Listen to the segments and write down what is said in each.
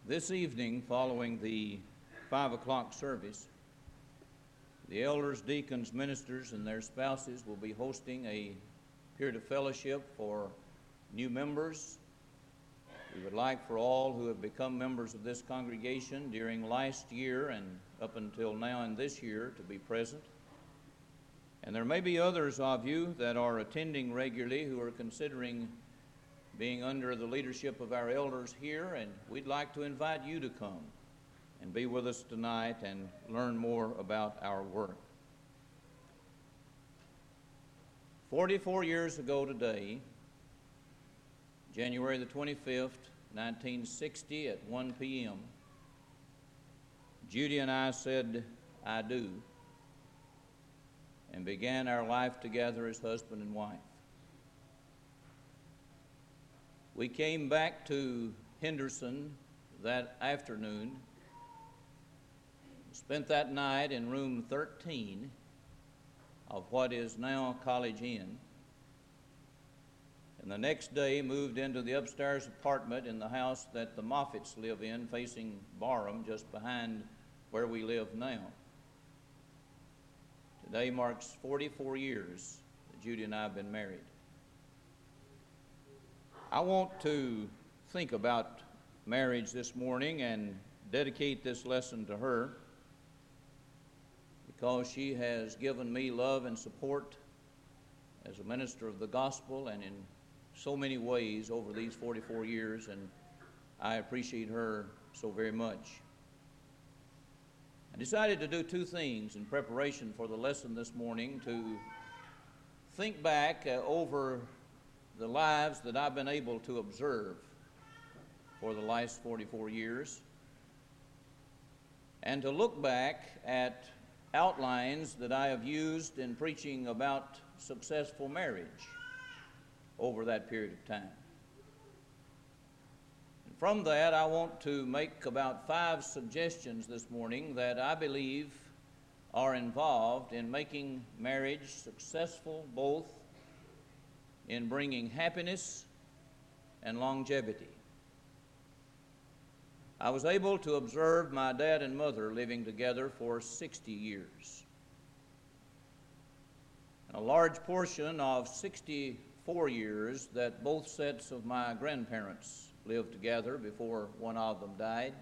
This evening, following the 5 o'clock service, the elders, deacons, ministers, and their spouses will be hosting a period of fellowship for new members. We would like for all who have become members of this congregation during last year and up until now and this year to be present. And there may be others of you that are attending regularly who are considering being under the leadership of our elders here, and we'd like to invite you to come and be with us tonight and learn more about our work. 44 years ago today, January the 25th, 1960 at 1 p.m., Judy and I said, "I do," and began our life together as husband and wife. We came back to Henderson that afternoon, spent that night in room 13 of what is now College Inn, and the next day moved into the upstairs apartment in the house that the Moffitts live in, facing Barham, just behind where we live now. Today marks 44 years that Judy and I have been married. I want to think about marriage this morning and dedicate this lesson to her because she has given me love and support as a minister of the gospel and in so many ways over these 44 years, and I appreciate her so very much. I decided to do two things in preparation for the lesson this morning: to think back over the lives that I've been able to observe for the last 44 years, and to look back at outlines that I have used in preaching about successful marriage over that period of time. And from that, I want to make about 5 suggestions this morning that I believe are involved in making marriage successful, both in bringing happiness and longevity. I was able to observe my dad and mother living together for 60 years. A large portion of 64 years that both sets of my grandparents lived together before one of them died.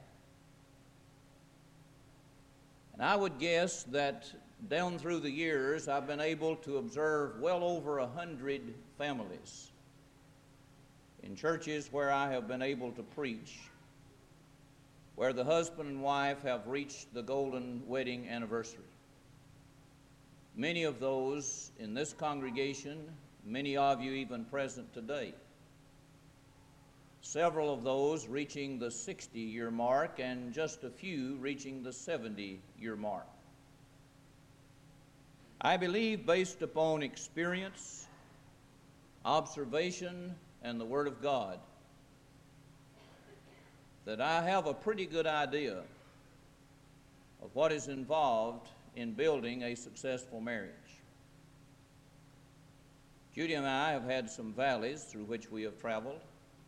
And I would guess that down through the years, I've been able to observe well over 100 families in churches where I have been able to preach, where the husband and wife have reached the golden wedding anniversary. Many of those in this congregation, many of you even present today. Several of those reaching the 60-year mark, and just a few reaching the 70-year mark. I believe, based upon experience, observation, and the Word of God, that I have a pretty good idea of what is involved in building a successful marriage. Judy and I have had some valleys through which we have traveled,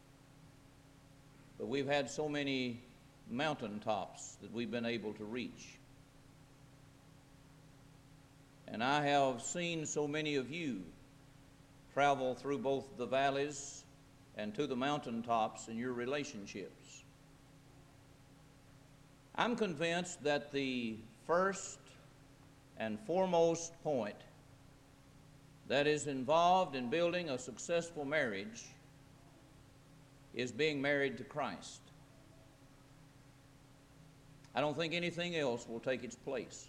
but we've had so many mountaintops that we've been able to reach. And I have seen so many of you travel through both the valleys and to the mountaintops in your relationships. I'm convinced that the first and foremost point that is involved in building a successful marriage is being married to Christ. I don't think anything else will take its place.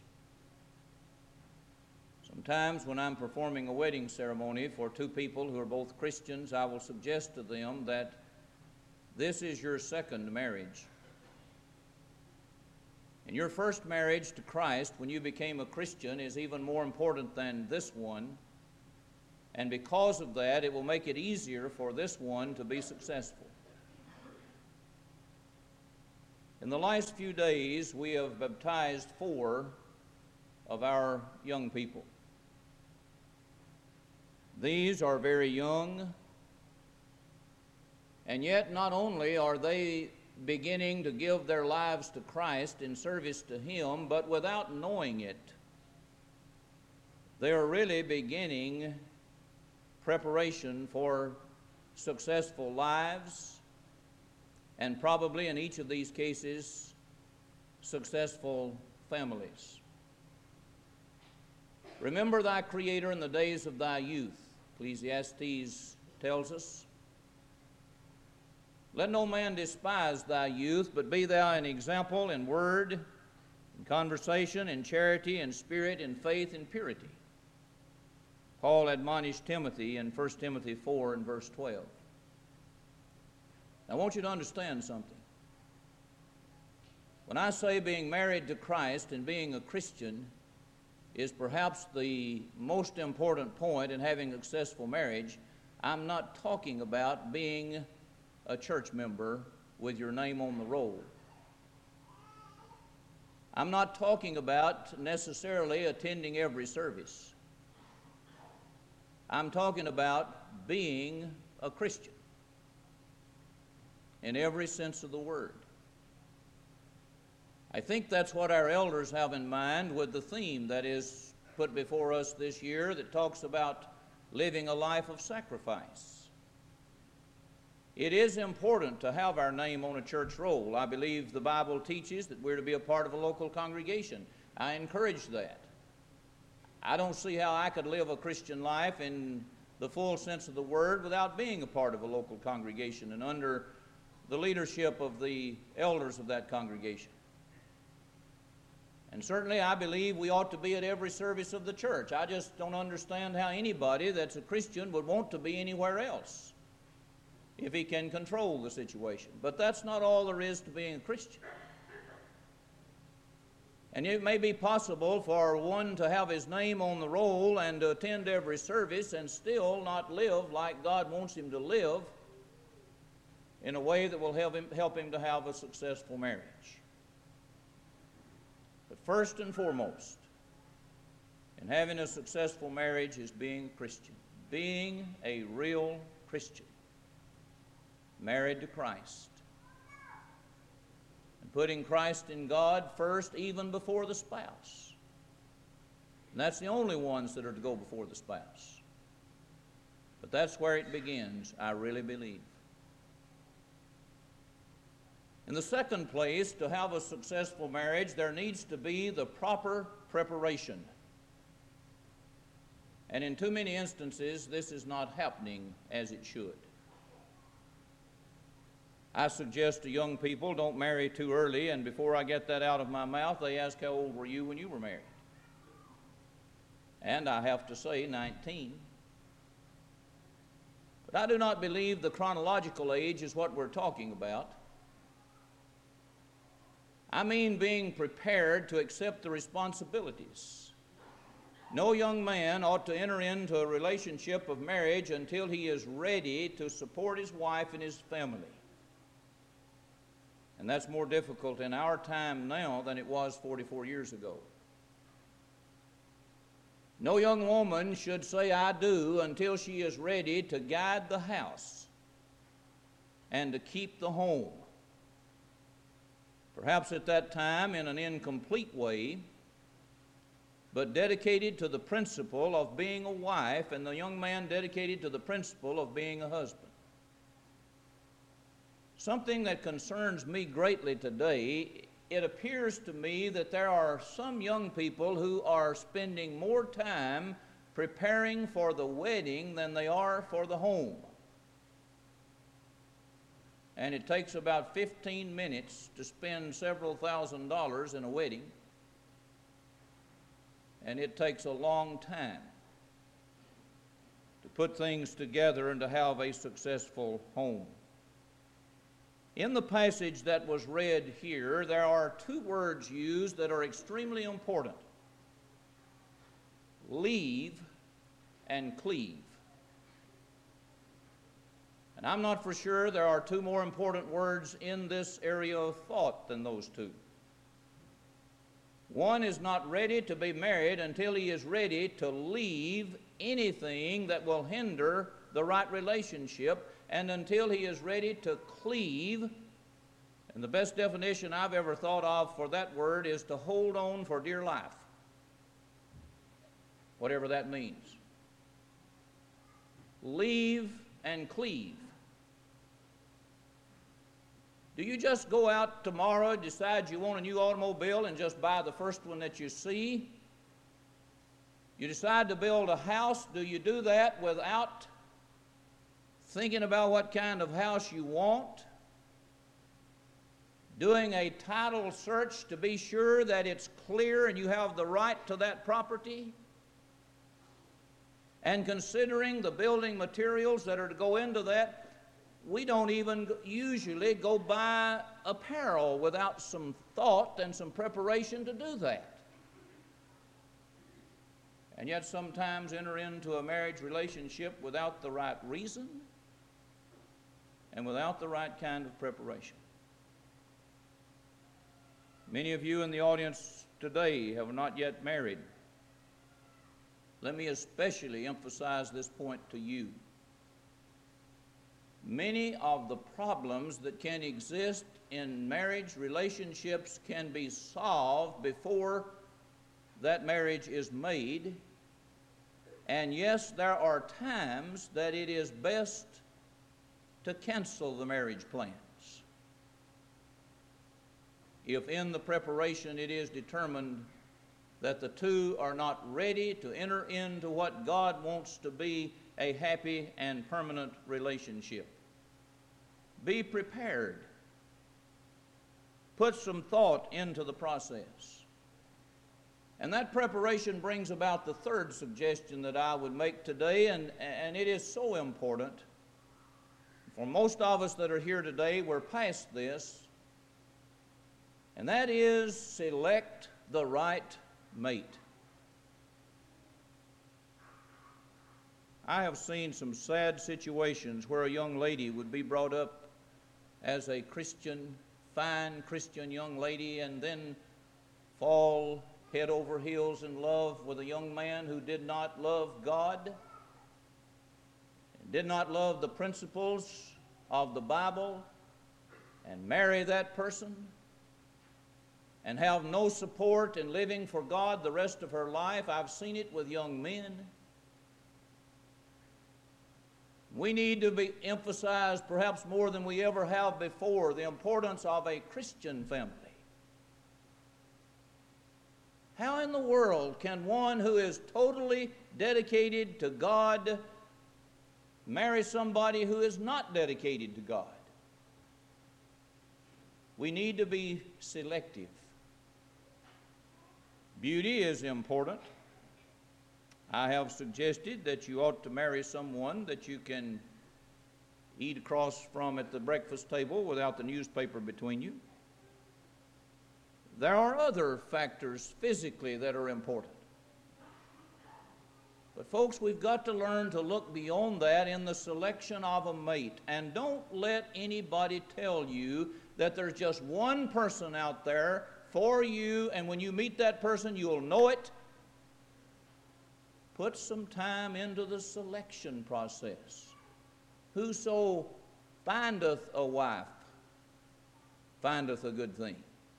Sometimes when I'm performing a wedding ceremony for two people who are both Christians, I will suggest to them that this is your second marriage. And your first marriage to Christ, when you became a Christian, is even more important than this one. And because of that, it will make it easier for this one to be successful. In the last few days, we have baptized 4 of our young people. These are very young, and yet not only are they beginning to give their lives to Christ in service to Him, but without knowing it, they are really beginning preparation for successful lives, and probably in each of these cases, successful families. Remember thy Creator in the days of thy youth, Ecclesiastes tells us. Let no man despise thy youth, but be thou an example in word, in conversation, in charity, in spirit, in faith, in purity. Paul admonished Timothy in 1 Timothy 4 and verse 12. Now, I want you to understand something. When I say being married to Christ and being a Christian is perhaps the most important point in having a successful marriage, I'm not talking about being a church member with your name on the roll. I'm not talking about necessarily attending every service. I'm talking about being a Christian in every sense of the word. I think that's what our elders have in mind with the theme that is put before us this year that talks about living a life of sacrifice. It is important to have our name on a church roll. I believe the Bible teaches that we're to be a part of a local congregation. I encourage that. I don't see how I could live a Christian life in the full sense of the word without being a part of a local congregation and under the leadership of the elders of that congregation. And certainly I believe we ought to be at every service of the church. I just don't understand how anybody that's a Christian would want to be anywhere else if he can control the situation. But that's not all there is to being a Christian. And it may be possible for one to have his name on the roll and to attend every service and still not live like God wants him to live in a way that will help him to have a successful marriage. But first and foremost, in having a successful marriage is being a Christian, being a real Christian, married to Christ, and putting Christ in God first, even before the spouse. And that's the only ones that are to go before the spouse. But that's where it begins, I really believe. In the second place, to have a successful marriage, there needs to be the proper preparation. And in too many instances, this is not happening as it should. I suggest to young people, don't marry too early, and before I get that out of my mouth, they ask, how old were you when you were married? And I have to say, 19. But I do not believe the chronological age is what we're talking about. I mean being prepared to accept the responsibilities. No young man ought to enter into a relationship of marriage until he is ready to support his wife and his family. And that's more difficult in our time now than it was 44 years ago. No young woman should say, I do, until she is ready to guide the house and to keep the home. Perhaps at that time in an incomplete way, but dedicated to the principle of being a wife, and the young man dedicated to the principle of being a husband. Something that concerns me greatly today, it appears to me that there are some young people who are spending more time preparing for the wedding than they are for the home. And it takes about 15 minutes to spend several $1,000s in a wedding. And it takes a long time to put things together and to have a successful home. In the passage that was read here, there are two words used that are extremely important: leave and cleave. And I'm not for sure there are two more important words in this area of thought than those two. One is not ready to be married until he is ready to leave anything that will hinder the right relationship, and until he is ready to cleave, And the best definition I've ever thought of for that word is to hold on for dear life, whatever that means. Leave and cleave. Do you just go out tomorrow, decide you want a new automobile, and just buy the first one that you see? You decide to build a house. Do you do that without thinking about what kind of house you want? Doing a title search to be sure that it's clear and you have the right to that property? And considering the building materials that are to go into that, we don't even usually go buy apparel without some thought and some preparation to do that. And yet sometimes enter into a marriage relationship without the right reason and without the right kind of preparation. Many of you in the audience today have not yet married. Let me especially emphasize this point to you. Many of the problems that can exist in marriage relationships can be solved before that marriage is made. And yes, there are times that it is best to cancel the marriage plans if in the preparation it is determined that the two are not ready to enter into what God wants to be a happy and permanent relationship. Be prepared. Put some thought into the process. And that preparation brings about the third suggestion that I would make today, and it is so important. For most of us that are here today, we're past this, and that is select the right mate. I have seen some sad situations where a young lady would be brought up as a Christian, fine Christian young lady, and then fall head over heels in love with a young man who did not love God, and did not love the principles of the Bible, and marry that person, and have no support in living for God the rest of her life. I've seen it with young men. We need to emphasize, perhaps more than we ever have before, the importance of a Christian family. How in the world can one who is totally dedicated to God marry somebody who is not dedicated to God? We need to be selective. Beauty is important. I have suggested that you ought to marry someone that you can eat across from at the breakfast table without the newspaper between you. There are other factors physically that are important. But folks, we've got to learn to look beyond that in the selection of a mate. And don't let anybody tell you that there's just one person out there for you, and when you meet that person, you'll know it. Put some time into the selection process. Whoso findeth a wife findeth a good thing.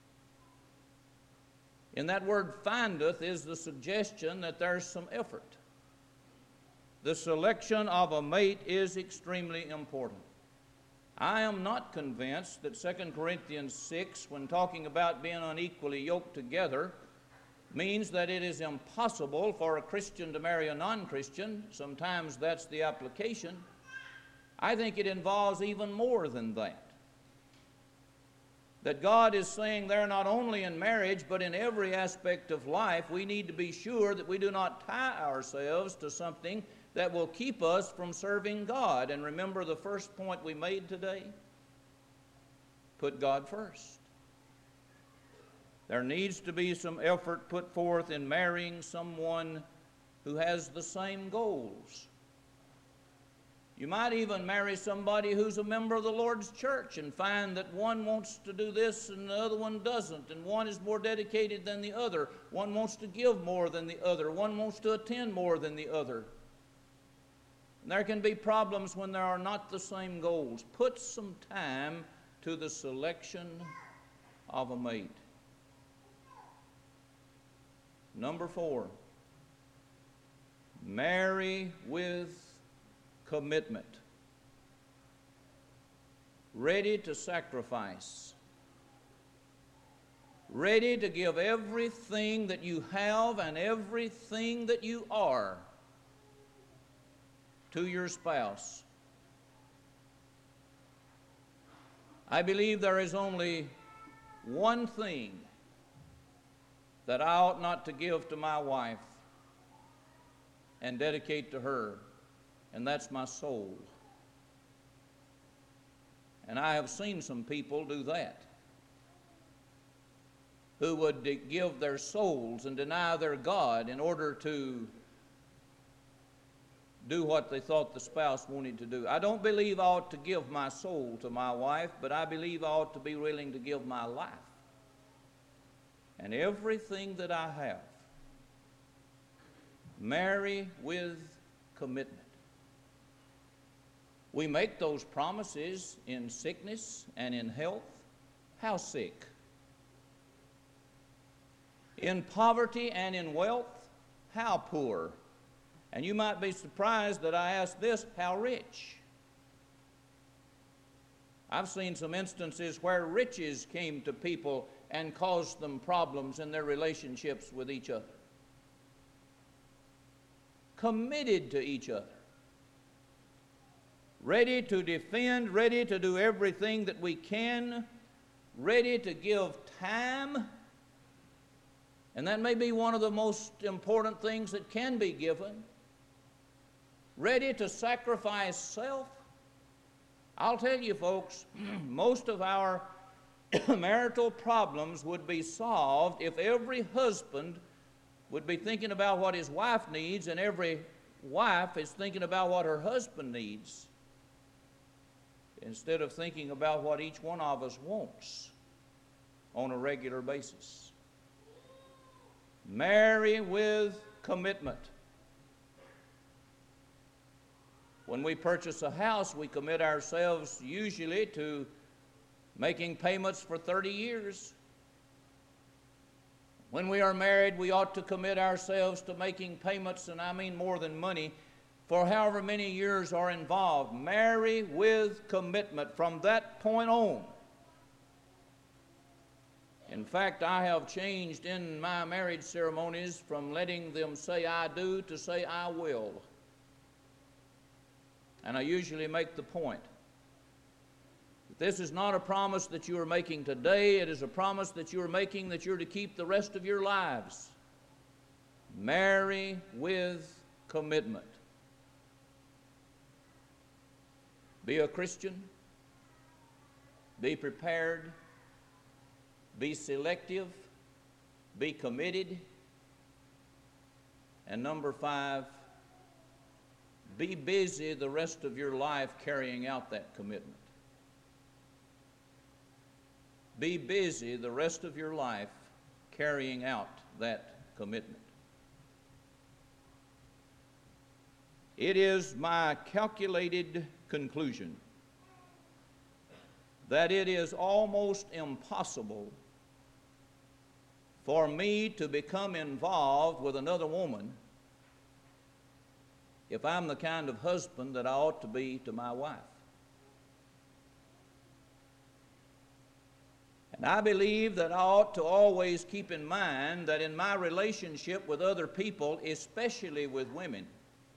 In that word findeth is the suggestion that there's some effort. The selection of a mate is extremely important. I am not convinced that 2 Corinthians 6, when talking about being unequally yoked together, means that it is impossible for a Christian to marry a non-Christian. Sometimes that's the application. I think it involves even more than that. That God is saying there, not only in marriage, but in every aspect of life, we need to be sure that we do not tie ourselves to something that will keep us from serving God. And remember the first point we made today? Put God first. There needs to be some effort put forth in marrying someone who has the same goals. You might even marry somebody who's a member of the Lord's church and find that one wants to do this and the other one doesn't, and one is more dedicated than the other. One wants to give more than the other. One wants to attend more than the other. And there can be problems when there are not the same goals. Put some time to the selection of a mate. Number 4, marry with commitment. Ready to sacrifice. Ready to give everything that you have and everything that you are to your spouse. I believe there is only one thing that I ought not to give to my wife and dedicate to her, and that's my soul. And I have seen some people do that, who would give their souls and deny their God in order to do what they thought the spouse wanted to do. I don't believe I ought to give my soul to my wife, but I believe I ought to be willing to give my life and everything that I have. Marry with commitment. We make those promises in sickness and in health. How sick? In poverty and in wealth. How poor? And you might be surprised that I ask this, how rich? I've seen some instances where riches came to people and caused them problems in their relationships with each other. Committed to each other. Ready to defend, ready to do everything that we can, ready to give time. And that may be one of the most important things that can be given. Ready to sacrifice self. I'll tell you, folks, most of our marital problems would be solved if every husband would be thinking about what his wife needs and every wife is thinking about what her husband needs, instead of thinking about what each one of us wants on a regular basis. Marry with commitment. When we purchase a house, we commit ourselves usually to making payments for 30 years. When we are married, we ought to commit ourselves to making payments, and I mean more than money, for however many years are involved. Marry with commitment from that point on. In fact, I have changed in my marriage ceremonies from letting them say I do to say I will. And I usually make the point that this is not a promise that you are making today. It is a promise that you are making that you're to keep the rest of your lives. Marry with commitment. Be a Christian. Be prepared. Be selective. Be committed. And number 5, be busy the rest of your life carrying out that commitment. Be busy the rest of your life carrying out that commitment. It is my calculated conclusion that it is almost impossible for me to become involved with another woman if I'm the kind of husband that I ought to be to my wife. And I believe that I ought to always keep in mind that in my relationship with other people, especially with women,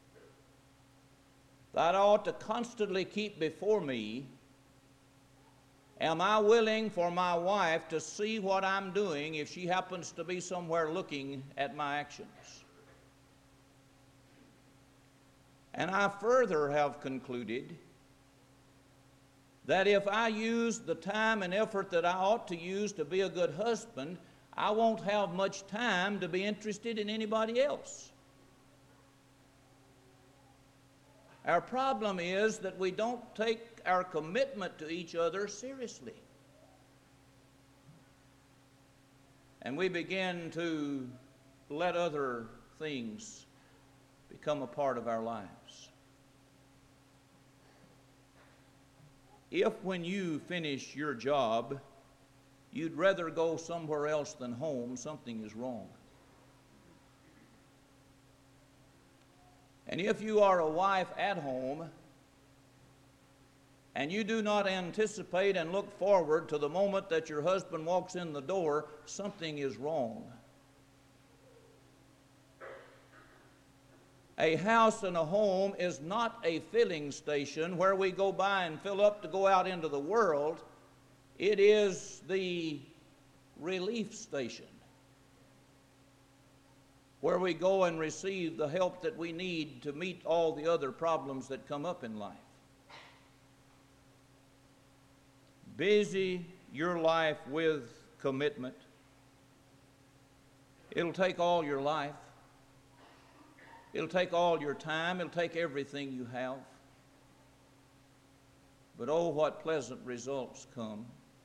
that I ought to constantly keep before me, am I willing for my wife to see what I'm doing if she happens to be somewhere looking at my actions? And I further have concluded that if I use the time and effort that I ought to use to be a good husband, I won't have much time to be interested in anybody else. Our problem is that we don't take our commitment to each other seriously. And we begin to let other things become a part of our lives. if when you finish your job, you'd rather go somewhere else than home, something is wrong. And if you are a wife at home, and you do not anticipate and look forward to the moment that your husband walks in the door, something is wrong. A house and a home is not a filling station where we go by and fill up to go out into the world. It is the relief station where we go and receive the help that we need to meet all the other problems that come up in life. Busy your life with commitment. It'll take all your life. It'll take all your time. It'll take everything you have. But oh, what pleasant results come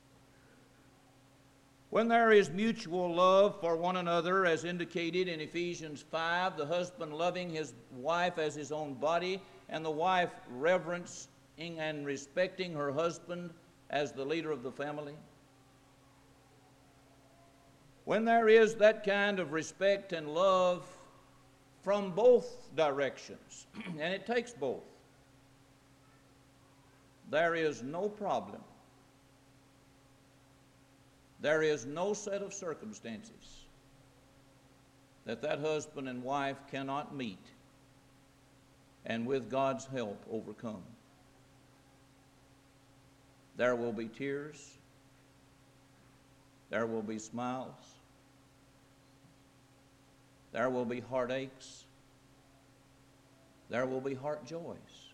when there is mutual love for one another, as indicated in Ephesians 5, the husband loving his wife as his own body, and the wife reverencing and respecting her husband as the leader of the family. When there is that kind of respect and love from both directions, and it takes both, there is no problem. There is no set of circumstances that husband and wife cannot meet and with God's help overcome. There will be tears. There will be smiles. There will be heartaches. There will be heart joys.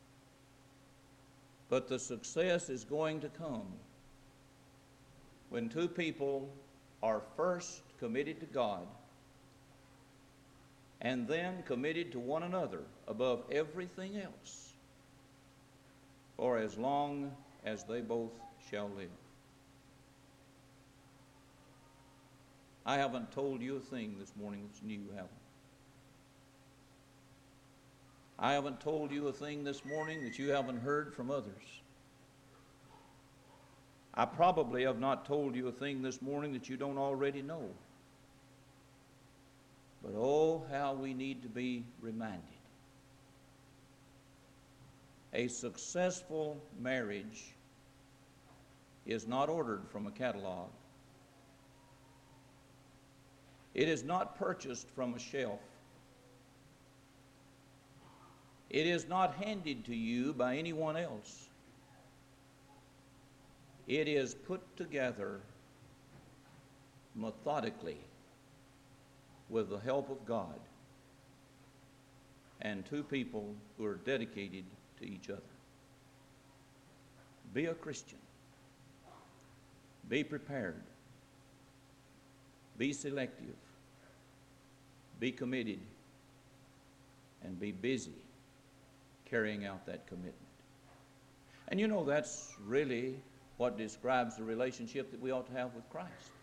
But the success is going to come when two people are first committed to God and then committed to one another above everything else for as long as they both shall live. I haven't told you a thing this morning that's new, have I? I haven't told you a thing this morning that you haven't heard from others. I probably have not told you a thing this morning that you don't already know. But oh, how we need to be reminded. A successful marriage is not ordered from a catalog. It is not purchased from a shelf. It is not handed to you by anyone else. It is put together methodically with the help of God and two people who are dedicated to each other. Be a Christian. Be prepared. Be selective. Be committed. And be busy carrying out that commitment. And you know, that's really what describes the relationship that we ought to have with Christ.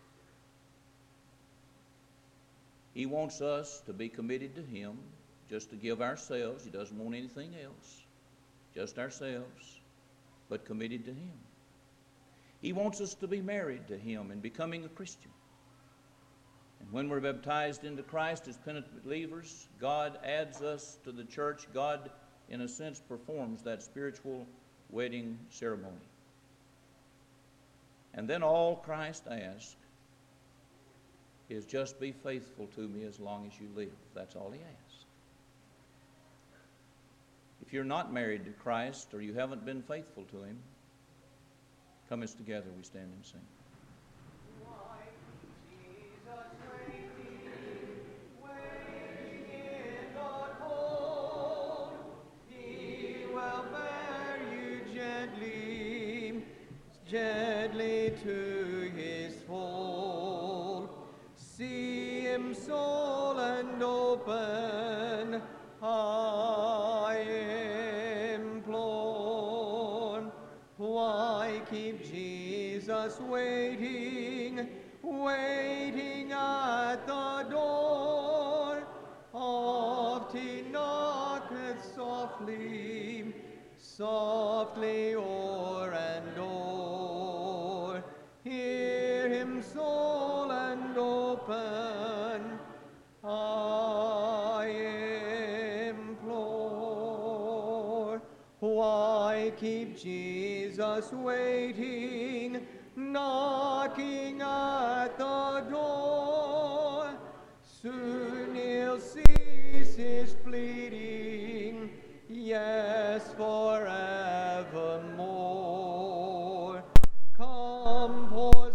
He wants us to be committed to Him, just to give ourselves. He doesn't want anything else, just ourselves, but committed to Him. He wants us to be married to Him and becoming a Christian. And when we're baptized into Christ as penitent believers, God adds us to the church. God, in a sense, performs that spiritual wedding ceremony. And then all Christ asks is just be faithful to me as long as you live. That's all He asks. If you're not married to Christ or you haven't been faithful to Him, come as together we stand and sing. Gently to His fold, see Him soul and open, I implore. Why keep Jesus waiting, waiting at the door? Oft He knocketh softly, softly o'er and o'er. Hear him, soul, and open, I implore. Why keep Jesus waiting, knocking at the door? Soon he'll cease his pleading, yes, forevermore. Come, poor